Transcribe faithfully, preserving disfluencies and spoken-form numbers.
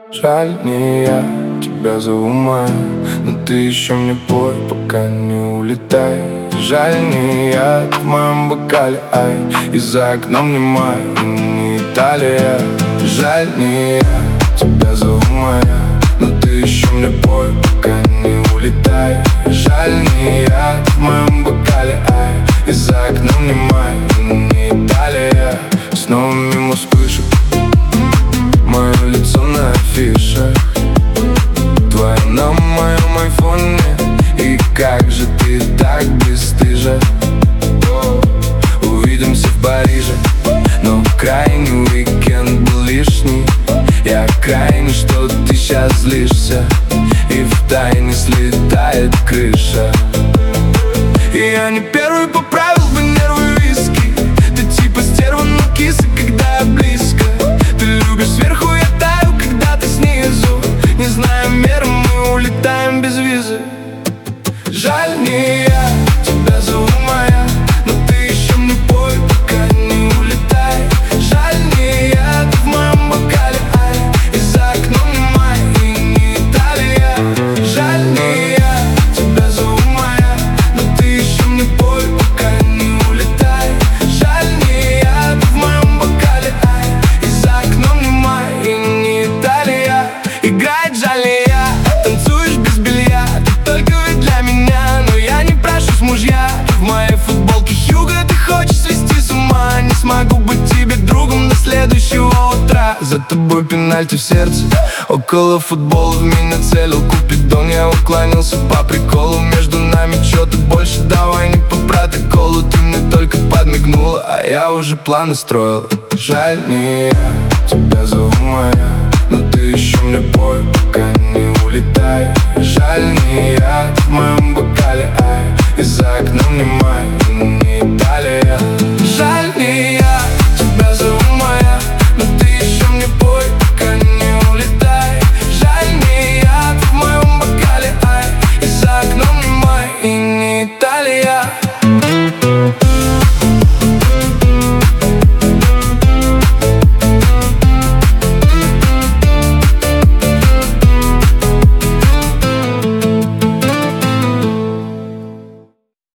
Жаль, не я тебя зову моя, но ты еще мне пой, пока не улетай. Жаль, не я в моем бокале, ай, и за окном не май, и не Италия. Жаль, не я тебя зову моя, но ты еще мне пой, пока не улетай. Жаль, не я в моем бокале, ай, и за окном не май, и не Италия. Снова мимо вспышек, мое лицо на афише, твоя на моем айфоне. И как же ты так бесстыжа. Увидимся в Париже, но крайний уикенд был лишний. Я крайний, что ты сейчас злишься, и втайне слетает крыша. И я не первый поправил бы нервы виски. Ты типа стерва, но киса, когда я близко. Ты любишь сверху, я таю, когда ты снизу. Не знаю меры, мы улетаем без визы. Жаль, не я тебя зову моя, но ты еще мне пой, пока не улетай. Жаль, не я в моем бокале, ай, и за окном не май, и не Италия. Жаль, не я тебя зову моя, но ты еще мне пой, пока не улетай. Жаль, не я в моем бокале, ай, и за окном не май, и не Италия. Играет жаль, не я, танцуешь без белья, ты только ведь для меня, но я не прошу с мужья. В моей футболке Хьюго, ты хочешь свести с ума. Не смогу быть тебе другом до следующего утра. За тобой пенальти в сердце, около футбола в меня целил Купидон. Я уклонился по приколу, между нами что-то больше, давай не по протоколу. Ты мне только подмигнула, а я уже планы строил. Жаль, не я тебя зову моя,